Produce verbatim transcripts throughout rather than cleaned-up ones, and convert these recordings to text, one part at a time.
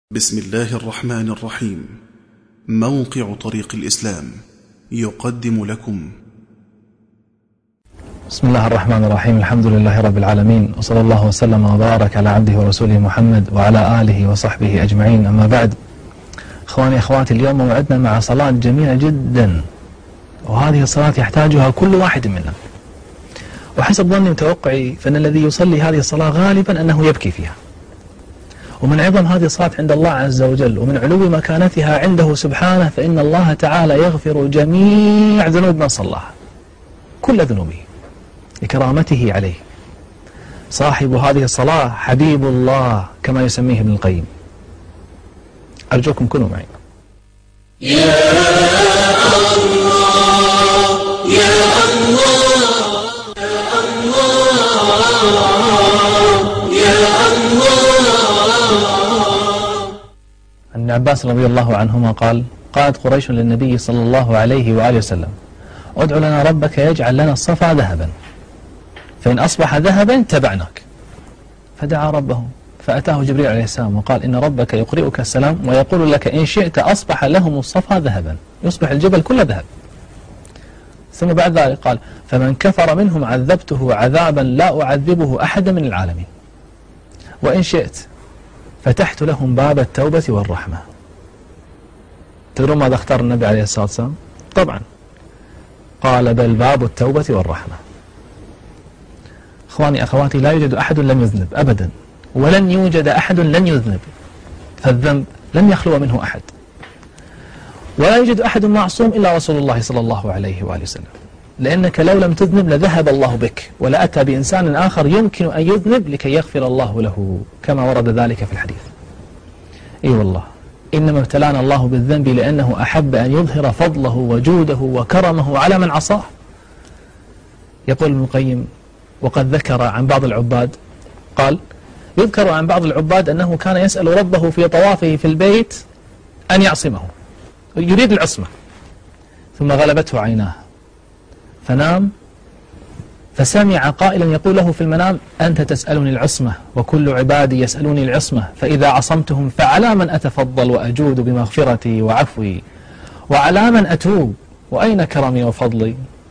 بسم الله الرحمن الرحيم. موقع طريق الإسلام يقدم لكم. بسم الله الرحمن الرحيم. الحمد لله رب العالمين، وصلى الله وسلم وبارك على عبده ورسوله محمد وعلى آله وصحبه أجمعين. أما بعد، إخواني أخواتي، اليوم موعدنا مع صلاة جميلة جدا، وهذه الصلاة يحتاجها كل واحد منا، وحسب ظني وتوقعي فإن الذي يصلي هذه الصلاة غالبا أنه يبكي فيها. ومن عظم هذه الصلاة عند الله عز وجل ومن علو مكانتها عنده سبحانه، فإن الله تعالى يغفر جميع ذنوب من صلاها، كل ذنوبه لكرامته عليه. صاحب هذه الصلاة حبيب الله كما يسميه ابن القيم. أرجوكم كونوا معي. يا الله يا الله يا الله يا الله. عن عباس رضي الله عنهما قال: قالت قريش للنبي صلى الله عليه وآله وسلم: ادع لنا ربك يجعل لنا الصفا ذهبا، فإن أصبح ذهبا تبعناك. فدعا ربه فأتاه جبريل عليه السلام وقال: إن ربك يقرئك السلام ويقول لك إن شئت أصبح لهم الصفا ذهبا، يصبح الجبل كله ذهب. ثم بعد ذلك قال: فمن كفر منهم عذبته عذابا لا أعذبه أحدا من العالمين، وإن شئت فتحت لهم باب التوبة والرحمة. تدرون ماذا اختار النبي عليه الصلاة والسلام؟ طبعا قال: بل باب التوبة والرحمة. إخواني أخواتي، لا يوجد أحد لم يذنب أبدا، ولن يوجد أحد لن يذنب، فالذنب لن يخلو منه أحد، ولا يوجد أحد معصوم إلا رسول الله صلى الله عليه وآله وسلم، لأنك لو لم تذنب لذهب الله بك ولأتى بإنسان آخر يمكن أن يذنب لكي يغفر الله له، كما ورد ذلك في الحديث. أي والله، إنما ابتلانا الله بالذنب لأنه أحب أن يظهر فضله وجوده وكرمه على من عصاه. يقول ابن القيم: وقد ذكر عن بعض العباد، قال: يذكر عن بعض العباد أنه كان يسأل ربه في طوافه في البيت أن يعصمه، يريد العصمة، ثم غلبته عيناه فنام، فسمع قائلا يقول له في المنام: أنت تسألني العصمة وكل عبادي يسألوني العصمة، فإذا عصمتهم فعلى من أتفضل وأجود بمغفرتي وعفوي، وعلى من أتوب، وأين كرمي وفضلي؟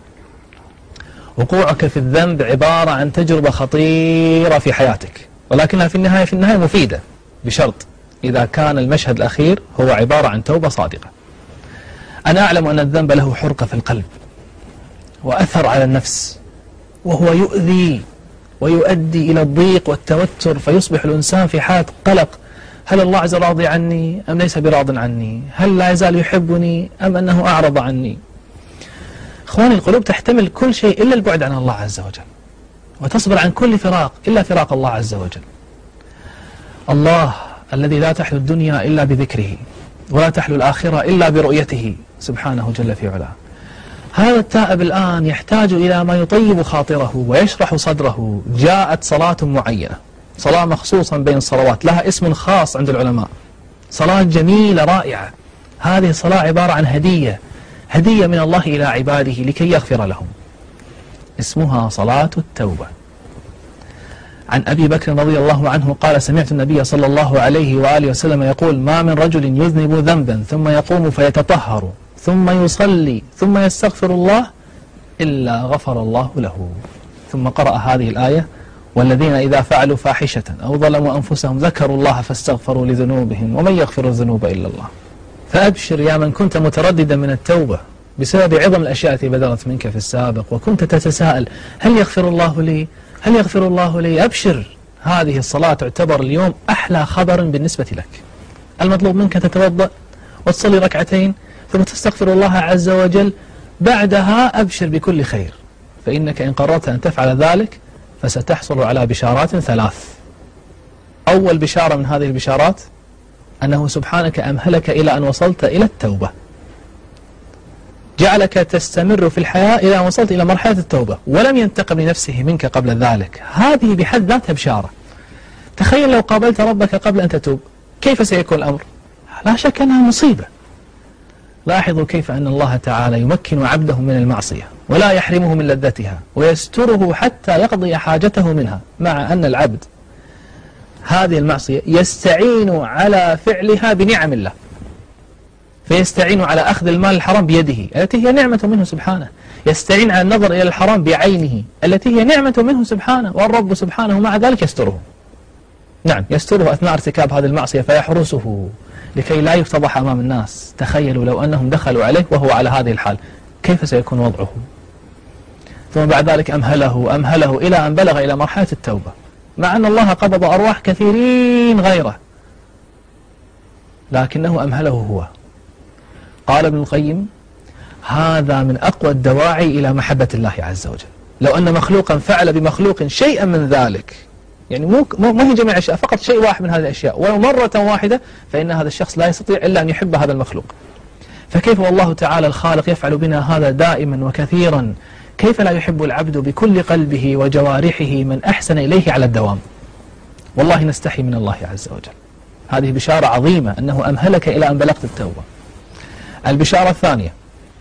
وقوعك في الذنب عبارة عن تجربة خطيرة في حياتك، ولكنها في النهاية في النهاية مفيدة، بشرط إذا كان المشهد الأخير هو عبارة عن توبة صادقة. أنا أعلم أن الذنب له حرقة في القلب وأثر على النفس، وهو يؤذي ويؤدي إلى الضيق والتوتر، فيصبح الإنسان في حالة قلق: هل الله عز وجل راضي عني أم ليس براض عني؟ هل لا يزال يحبني أم أنه أعرض عني؟ إخواني، القلوب تحتمل كل شيء إلا البعد عن الله عز وجل، وتصبر عن كل فراق إلا فراق الله عز وجل. الله الذي لا تحلو الدنيا إلا بذكره، ولا تحلو الآخرة إلا برؤيته سبحانه جل في علاه. هذا التائب الآن يحتاج إلى ما يطيب خاطره ويشرح صدره. جاءت صلاة معينة، صلاة مخصوصا بين الصلوات، لها اسم خاص عند العلماء، صلاة جميلة رائعة. هذه الصلاة عبارة عن هدية، هدية من الله إلى عباده لكي يغفر لهم، اسمها صلاة التوبة. عن أبي بكر رضي الله عنه قال: سمعت النبي صلى الله عليه وآله وسلم يقول: ما من رجل يذنب ذنبا ثم يقوم فيتطهر ثم يصلي ثم يستغفر الله إلا غفر الله له. ثم قرأ هذه الآية: والذين إذا فعلوا فاحشة أو ظلموا أنفسهم ذكروا الله فاستغفروا لذنوبهم ومن يغفر الذنوب إلا الله. فأبشر يا من كنت مترددا من التوبة بسبب عظم الأشياء التي بدرت منك في السابق، وكنت تتساءل: هل يغفر الله لي؟ هل يغفر الله لي؟ أبشر، هذه الصلاة تعتبر اليوم أحلى خبر بالنسبة لك. المطلوب منك تتوضأ وتصلي ركعتين ثم تستغفر الله عز وجل، بعدها أبشر بكل خير، فإنك إن قررت أن تفعل ذلك فستحصل على بشارات ثلاث. أول بشارة من هذه البشارات أنه سبحانك أمهلك إلى أن وصلت إلى التوبة، جعلك تستمر في الحياة إلى أن وصلت إلى مرحلة التوبة، ولم ينتقم لنفسه منك قبل ذلك. هذه بحد ذاتها بشارة. تخيل لو قابلت ربك قبل أن تتوب، كيف سيكون الأمر؟ لا شك أنها مصيبة. لاحظوا كيف أن الله تعالى يمكن عبده من المعصية ولا يحرمه من لذتها، ويستره حتى يقضي حاجته منها، مع أن العبد هذه المعصية يستعين على فعلها بنعم الله، فيستعين على أخذ المال الحرام بيده التي هي نعمة منه سبحانه، يستعين على النظر إلى الحرام بعينه التي هي نعمة منه سبحانه، والرب سبحانه مع ذلك يستره. نعم يستره أثناء ارتكاب هذه المعصية فيحرسه لكي لا يفتضح أمام الناس. تخيلوا لو أنهم دخلوا عليه وهو على هذه الحال كيف سيكون وضعه؟ ثم بعد ذلك أمهله أمهله إلى أن بلغ إلى مرحلة التوبة، مع أن الله قبض أرواح كثيرين غيره لكنه أمهله هو. قال ابن القيم هذا من أقوى الدواعي إلى محبة الله عز وجل. لو أن مخلوقا فعل بمخلوق شيئا من ذلك، يعني مو مو هي جميع الأشياء، فقط شيء واحد من هذه الأشياء ولو مرة واحدة، فإن هذا الشخص لا يستطيع إلا أن يحب هذا المخلوق. فكيف والله تعالى الخالق يفعل بنا هذا دائما وكثيرا؟ كيف لا يحب العبد بكل قلبه وجوارحه من أحسن إليه على الدوام؟ والله نستحي من الله عز وجل. هذه بشارة عظيمة أنه أمهلك إلى أن بلغت التوبة. البشارة الثانية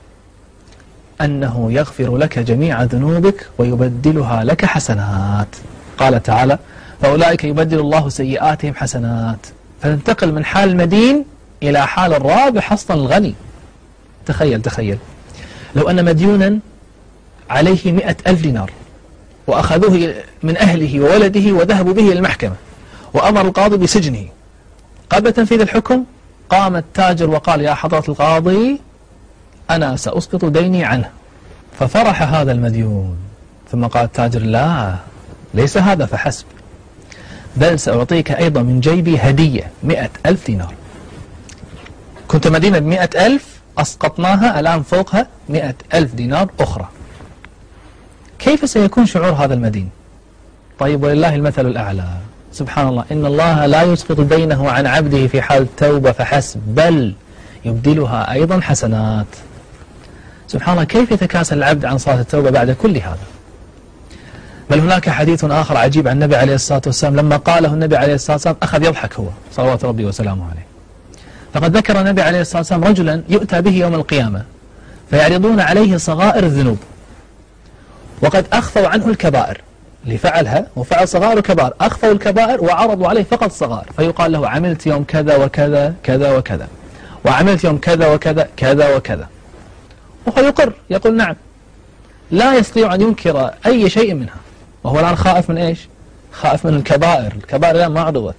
أنه يغفر لك جميع ذنوبك ويبدلها لك حسنات. قال تعالى فأولئك يبدل الله سيئاتهم حسنات، فتنتقل من حال المدين إلى حال الرابح أصلا الغني. تخيل تخيل لو أن مديونا عليه مئة ألف دينار وأخذوه من أهله وولده وذهبوا به إلى المحكمة وأمر القاضي بسجنه، قبل تنفيذ الحكم قام التاجر وقال يا حضرة القاضي أنا سأسقط ديني عنه، ففرح هذا المديون، ثم قال التاجر لا ليس هذا فحسب، بل سأعطيك أيضا من جيبي هدية مئة ألف دينار. كنت مدينة بمئة ألف أسقطناها الآن فوقها مئة ألف دينار أخرى. كيف سيكون شعور هذا المدين؟ طيب ولله المثل الأعلى. سبحان الله، إن الله لا يسقط دينه عن عبده في حال التوبة فحسب، بل يبدلها أيضا حسنات. سبحان الله، كيف يتكاسل العبد عن صلاة التوبة بعد كل هذا؟ بل هناك حديث آخر عجيب عن النبي عليه الصلاة والسلام، لما قاله النبي عليه الصلاة والسلام أخذ يضحك هو صلوات ربي وسلامه عليه. فقد ذكر النبي عليه الصلاة والسلام رجلا يؤتى به يوم القيامة فيعرضون عليه صغائر الذنوب، وقد أخفوا عنه الكبائر اللي فعلها وفعل صغائر وكبائر، أخفوا الكبائر وعرضوا عليه فقط صغائر، فيقال له عملت يوم كذا وكذا كذا وكذا، وعملت يوم كذا وكذا كذا وكذا، وهو يقر يقول نعم، لا يستطيع أن ينكر أي شيء منها، وهو الآن خائف من إيش؟ خائف من الكبائر، الكبائر الآن ما عرضت.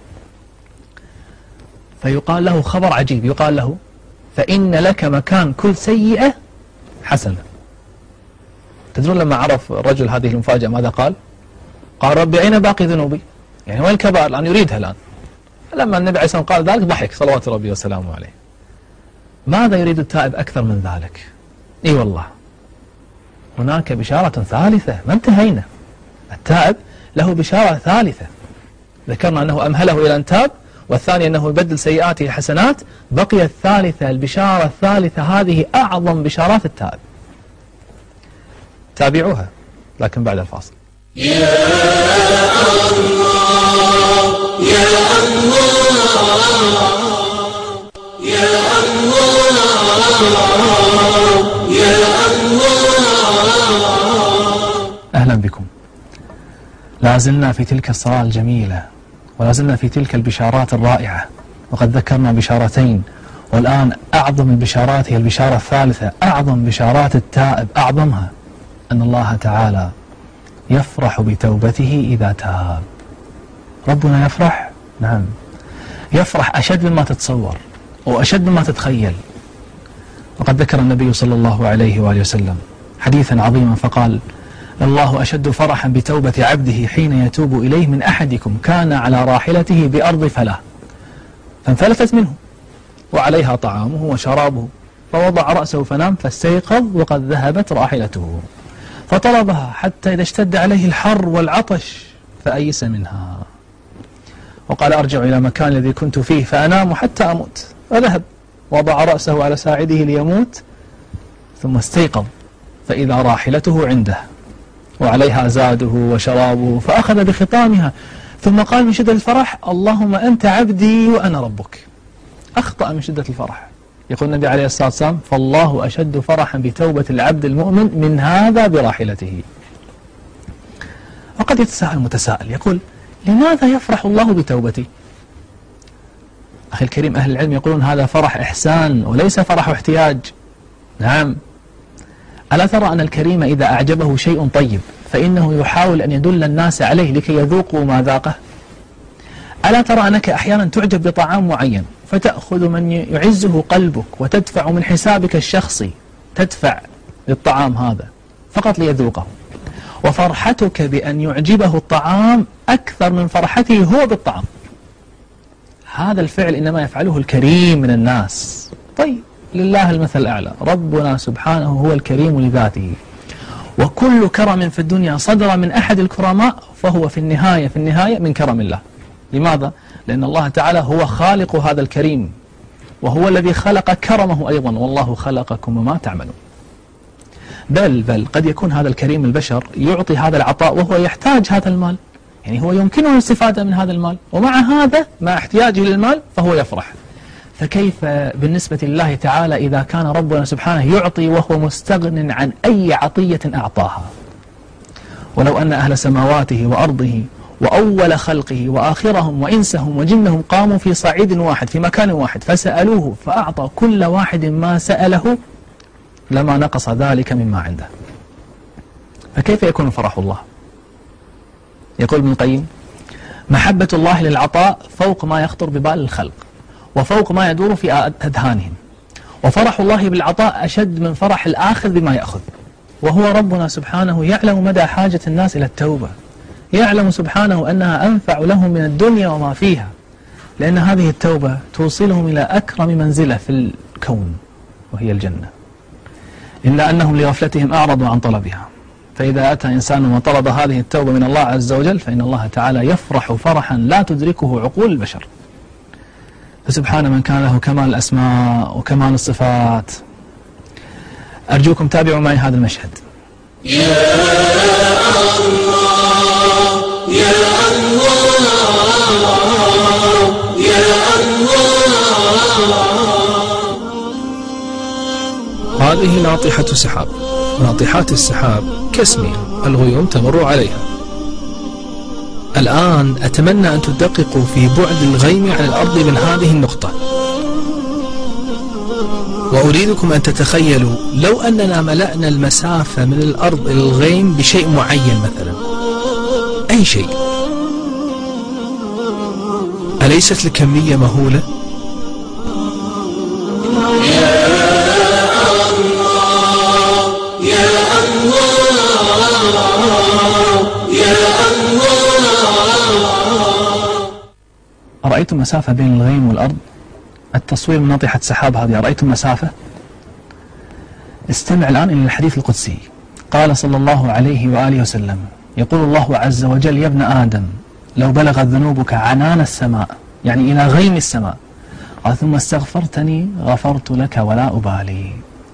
فيقال له خبر عجيب، يقال له فإن لك مكان كل سيئة حسنة. تدرون لما عرف الرجل هذه المفاجأة ماذا قال؟ قال ربي أين باقي ذنوبي؟ يعني وين الكبائر الآن يريدها الآن. لما النبي عليه الصلاة والسلام قال ذلك ضحك صلوات ربي وسلامه عليه. ماذا يريد التائب أكثر من ذلك؟ إي والله هناك بشارة ثالثة، ما انتهينا. التائب له بشارة ثالثة، ذكرنا أنه أمهله إلى أن تاب، والثاني أنه يبدل سيئاته حسنات، بقي الثالثة البشارة الثالثة، هذه أعظم بشارات التائب. تابعوها لكن بعد الفاصل. يا الله يا الله يا الله يا الله. أهلا بكم. لازلنا في تلك الصلاة الجميلة، ولازلنا في تلك البشارات الرائعة، وقد ذكرنا بشارتين، والآن أعظم البشارات هي البشارة الثالثة، أعظم بشارات التائب، أعظمها أن الله تعالى يفرح بتوبته إذا تاب. ربنا يفرح؟ نعم يفرح أشد مما تتصور وأشد مما تتخيل. وقد ذكر النبي صلى الله عليه وآله وسلم حديثا عظيما فقال الله أشد فرحا بتوبة عبده حين يتوب إليه من أحدكم كان على راحلته بأرض فلاة فانفلتت منه وعليها طعامه وشرابه فوضع رأسه فنام فاستيقظ وقد ذهبت راحلته فطلبها حتى إذا اشتد عليه الحر والعطش فأيس منها وقال أرجع إلى مكان الذي كنت فيه فأنام حتى أموت، فذهب وضع رأسه على ساعده ليموت ثم استيقظ فإذا راحلته عنده وعليها زاده وشرابه فأخذ بخطامها ثم قال من شدة الفرح اللهم أنت عبدي وأنا ربك. أخطأ من شدة الفرح. يقول النبي عليه الصلاة والسلام فالله أشد فرحا بتوبة العبد المؤمن من هذا براحلته. وقد يتساءل متساءل يقول لماذا يفرح الله بتوبتي؟ أخي الكريم، أهل العلم يقولون هذا فرح إحسان وليس فرح احتياج. نعم. ألا ترى أن الكريم إذا أعجبه شيء طيب فإنه يحاول أن يدل الناس عليه لكي يذوقوا ما ذاقه؟ ألا ترى أنك أحيانا تعجب بطعام معين فتأخذ من يعزه قلبك وتدفع من حسابك الشخصي، تدفع للطعام هذا فقط ليذوقه، وفرحتك بأن يعجبه الطعام أكثر من فرحته هو بالطعام. هذا الفعل إنما يفعله الكريم من الناس. طيب، لله المثل الأعلى، ربنا سبحانه هو الكريم لذاته، وكل كرم في الدنيا صدر من أحد الكرماء فهو في النهاية في النهاية من كرم الله. لماذا؟ لأن الله تعالى هو خالق هذا الكريم، وهو الذي خلق كرمه أيضا، والله خلقكم وما تعملون. بل بل قد يكون هذا الكريم البشر يعطي هذا العطاء وهو يحتاج هذا المال، يعني هو يمكنه الاستفادة من هذا المال، ومع هذا مع احتياجه للمال فهو يفرح. فكيف بالنسبة لله تعالى إذا كان ربنا سبحانه يعطي وهو مستغن عن أي عطية أعطاها؟ ولو أن أهل سماواته وأرضه وأول خلقه وآخرهم وإنسهم وجنهم قاموا في صعيد واحد في مكان واحد فسألوه فأعطى كل واحد ما سأله لما نقص ذلك مما عنده. فكيف يكون فرح الله؟ يقول ابن القيم: محبة الله للعطاء فوق ما يخطر ببال الخلق وفوق ما يدور في أذهانهم، وفرح الله بالعطاء أشد من فرح الآخذ بما يأخذ. وهو ربنا سبحانه يعلم مدى حاجة الناس إلى التوبة، يعلم سبحانه أنها أنفع لهم من الدنيا وما فيها، لأن هذه التوبة توصلهم إلى أكرم منزلة في الكون وهي الجنة، إلا أنهم لغفلتهم أعرضوا عن طلبها. فإذا أتى إنسان وطلب هذه التوبة من الله عز وجل فإن الله تعالى يفرح فرحا لا تدركه عقول البشر. فسبحان من كان له كمال الأسماء وكمال الصفات. أرجوكم تابعوا معي هذا المشهد. يا الله يا الله يا الله. هذه ناطحة سحاب، ناطحات السحاب كاسمها الغيوم تمر عليها. الآن أتمنى أن تدققوا في بعد الغيم عن الأرض من هذه النقطة، وأريدكم أن تتخيلوا لو أننا ملأنا المسافة من الأرض إلى الغيم بشيء معين مثلا، أي شيء، أليست الكمية مهولة؟ يا الله يا الله يا الله. أرأيتم مسافة بين الغيم والأرض؟ التصوير من ناطحة سحاب هذه، أرأيتم مسافة؟ استمع الآن إلى الحديث القدسي. قال صلى الله عليه وآله وسلم: يقول الله عز وجل: يا ابن آدم لو بلغت ذنوبك عنان السماء، يعني إلى غيم السماء، قال ثم استغفرتني غفرت لك ولا أبالي.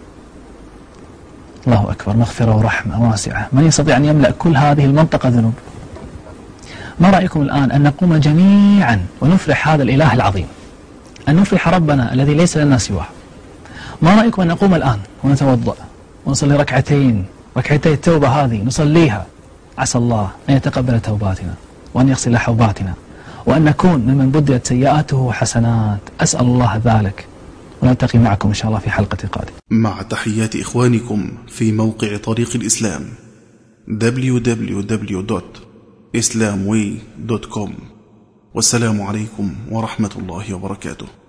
الله أكبر، مغفرة ورحمة واسعة، من يستطيع أن يملأ كل هذه المنطقة ذنوب؟ ما رأيكم الآن أن نقوم جميعا ونفرح هذا الإله العظيم، أن نفرح ربنا الذي ليس لنا سواه؟ ما رأيكم أن نقوم الآن ونتوضأ ونصلي ركعتين، ركعتي التوبة هذه نصليها، عسى الله أن يتقبل توباتنا وأن يغسل حوباتنا وأن نكون ممن بدلت سيئاته حسنات. أسأل الله ذلك، ونلتقي معكم إن شاء الله في حلقة قادمة. مع تحيات إخوانكم في موقع طريق الإسلام دبليو دبليو دبليو دوت إسلام واي دوت كوم. والسلام عليكم ورحمة الله وبركاته.